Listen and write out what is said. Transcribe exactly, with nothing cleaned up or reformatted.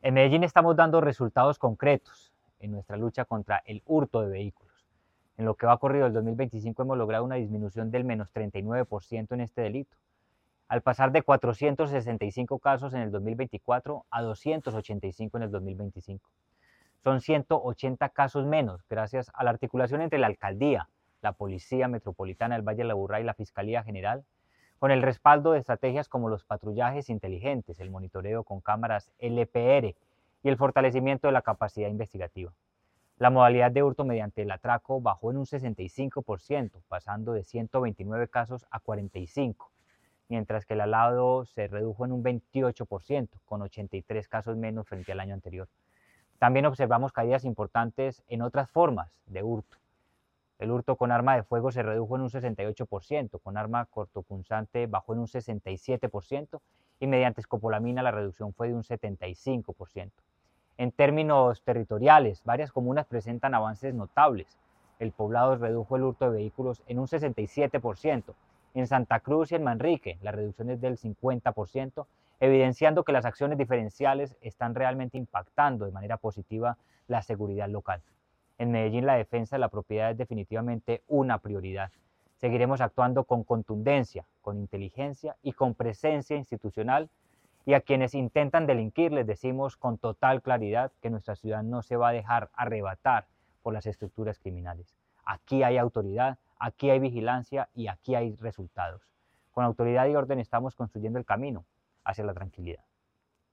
En Medellín estamos dando resultados concretos en nuestra lucha contra el hurto de vehículos. En lo que va corrido el dos mil veinticinco hemos logrado una disminución del menos treinta y nueve por ciento en este delito, al pasar de cuatrocientos sesenta y cinco casos en el dos mil veinticuatro a doscientos ochenta y cinco en el dos mil veinticinco. Son ciento ochenta casos menos gracias a la articulación entre la Alcaldía, la Policía Metropolitana del Valle de Aburrá y la Fiscalía General, con el respaldo de estrategias como los patrullajes inteligentes, el monitoreo con cámaras L P R y el fortalecimiento de la capacidad investigativa. La modalidad de hurto mediante el atraco bajó en un sesenta y cinco por ciento, pasando de ciento veintinueve casos a cuarenta y cinco, mientras que el alado se redujo en un veintiocho por ciento, con ochenta y tres casos menos frente al año anterior. También observamos caídas importantes en otras formas de hurto. El hurto con arma de fuego se redujo en un sesenta y ocho por ciento, con arma cortopunzante bajó en un sesenta y siete por ciento y mediante escopolamina la reducción fue de un setenta y cinco por ciento. En términos territoriales, varias comunas presentan avances notables. El Poblado redujo el hurto de vehículos en un sesenta y siete por ciento. En Santa Cruz y en Manrique, la reducción es del cincuenta por ciento, evidenciando que las acciones diferenciales están realmente impactando de manera positiva la seguridad local. En Medellín, la defensa de la propiedad es definitivamente una prioridad. Seguiremos actuando con contundencia, con inteligencia y con presencia institucional, y a quienes intentan delinquir les decimos con total claridad que nuestra ciudad no se va a dejar arrebatar por las estructuras criminales. Aquí hay autoridad, aquí hay vigilancia y aquí hay resultados. Con autoridad y orden estamos construyendo el camino hacia la tranquilidad.